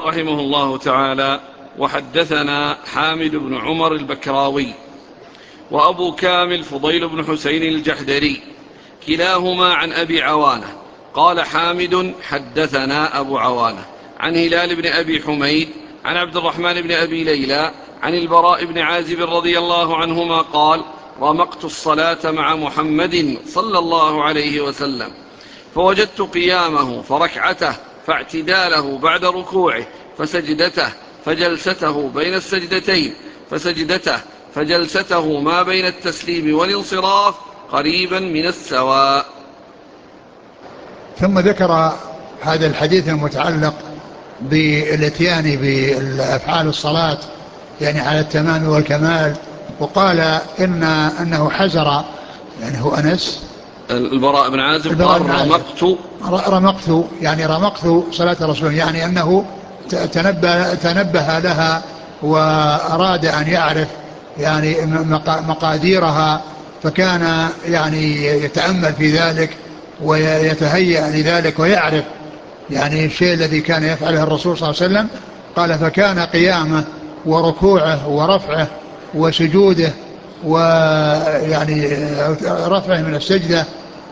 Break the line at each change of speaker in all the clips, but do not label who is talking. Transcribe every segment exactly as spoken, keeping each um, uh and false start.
رحمه الله تعالى: وحدثنا حامد بن عمر البكراوي وأبو كامل فضيل بن حسين الجحدري كلاهما عن أبي عوانة. قال حامد: حدثنا أبو عوانة عن هلال بن أبي حميد عن عبد الرحمن بن أبي ليلى عن البراء بن عازب رضي الله عنهما قال: رمقت الصلاة مع محمد صلى الله عليه وسلم فوجدت قيامه فركعته فاعتداله بعد ركوعه فسجدته فجلسته بين السجدتين فسجدته فجلسته ما بين التسليم والانصراف قريبا من السواء.
ثم ذكر هذا الحديث المتعلق بالاتيان بأفعال الصلاة يعني على التمام والكمال، وقال إن أنه حزر، يعني هو أنس
البراء بن عازب قال: رمقت
رمقت يعني رمقت صلاة الرسول، يعني أنه تنبه, تنبه لها وأراد أن يعرف يعني مقاديرها، فكان يعني يتأمل في ذلك ويتهيأ لذلك ويعرف يعني الشيء الذي كان يفعله الرسول صلى الله عليه وسلم. قال: فكان قيامه وركوعه ورفعه وسجوده ويعني رفعه من السجدة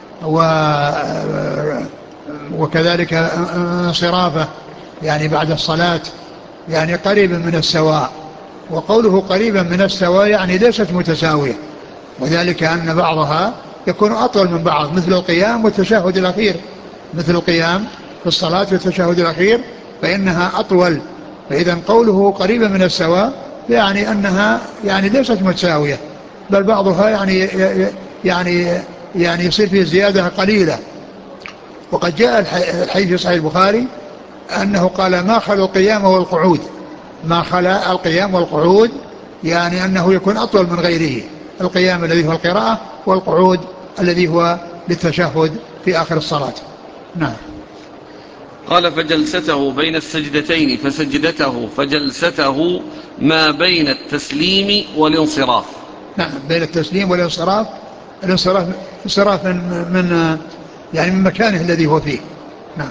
وكذلك انصرافه يعني بعد الصلاة يعني قريبا من السواء. وقوله قريبا من السواء يعني ليست متساوية، وذلك أن بعضها يكون أطول من بعض، مثل القيام والتشهد الأخير، مثل القيام في الصلاة والتشهد الأخير فإنها أطول. فإذا قوله قريبا من السواء يعني أنها يعني ليست متساوية، بل بعضها يعني يعني يعني يصير فيه زيادة قليلة. وقد جاء الحديث في صحيح البخاري أنه قال: ما خلا القيام والقعود، ما خلا القيام والقعود، يعني أنه يكون أطول من غيره، القيام الذي هو القراءة والقعود الذي هو للتشهد في آخر الصلاة. نعم.
قال: فجلسته بين السجدتين فسجدته فجلسته ما بين التسليم والانصراف.
نعم، بين التسليم والانصراف، الانصراف انصراف من, من يعني من مكانه الذي هو فيه. نعم.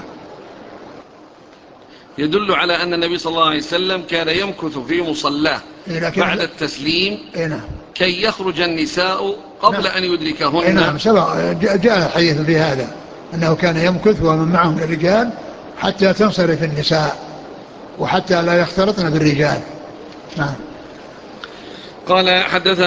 يدل على أن النبي صلى الله عليه وسلم كان يمكث في مصلاه بعد التسليم كي يخرج النساء قبل نعم. أن يدركهن.
نعم، جاء الحديث في هذا أنه كان يمكث ومن معهم الرجال حتى تنصرف النساء وحتى لا يختلطن بالرجال. نعم.
قال: حدثنا